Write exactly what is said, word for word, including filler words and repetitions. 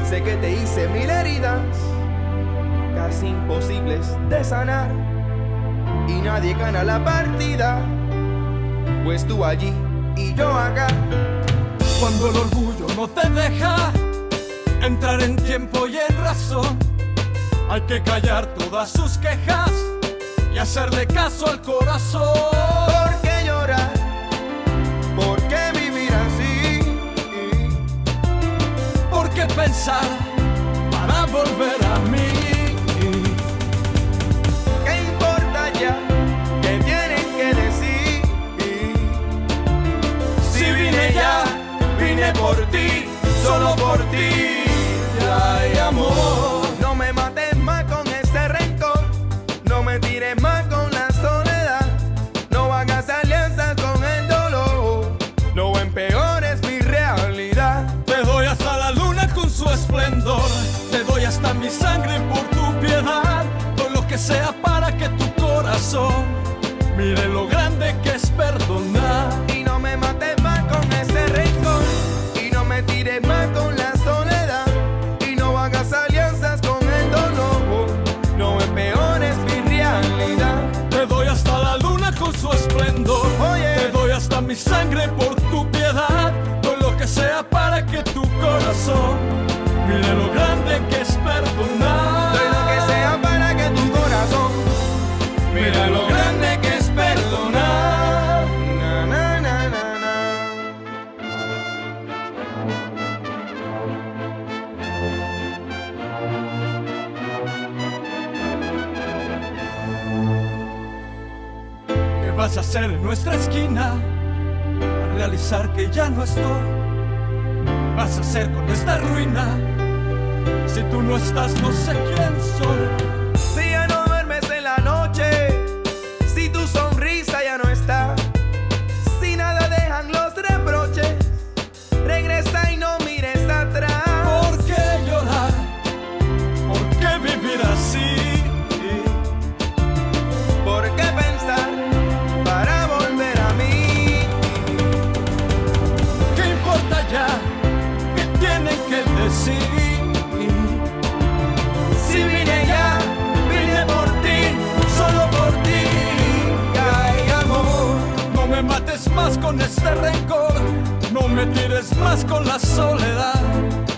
Sé que te hice mil heridas, casi imposibles de sanar, y nadie gana la partida, pues tú allí y yo acá. Cuando el orgullo no te deja entrar en tiempo y en razón, hay que callar todas sus quejas y hacerle caso al corazón. ¿Por qué llorar? ¿Por qué vivir así? ¿Por qué pensar para volver a mí? ¿Qué importa ya? ¿Qué tienen que decir? Si vine ya, vine por ti, solo por ti. Ay, amor, no me mates más con ese rencor, no me tires más con la soledad, no hagas alianzas con el dolor, no empeores mi realidad. Te doy hasta la luna con su esplendor, te doy hasta mi sangre por tu piedad, por lo que sea para que tu corazón mire lo grande que es perdonar. Y no me mates más con ese rencor, y no me tires más con la soledad, y no hagas alianzas con el dolor, no empeores mi realidad. Te doy hasta la luna con su esplendor, Oye. te doy hasta mi sangre por tu piedad, por lo que sea para que tu corazón mire lo grande que es perdonar. Doy lo que sea para que tu corazón mire lo grande que es perdonar. Na, na, na, na, na. ¿Qué vas a hacer en nuestra esquina al realizar que ya no estoy? ¿Qué vas a hacer con esta ruina? Si tú no estás, no sé quién soy. Si ya no duermes en la noche, si tu sonrisa ya no está, si nada dejan los reproches, regresa y no mires atrás. ¿Por qué llorar? ¿Por qué vivir así? ¿Por qué pensar para volver a mí? ¿Qué importa ya? ¿Qué tienen que decir? Si vine ya, vine por ti, solo por ti. Ay, amor, No me mates más con este rencor, no me tires más con la soledad.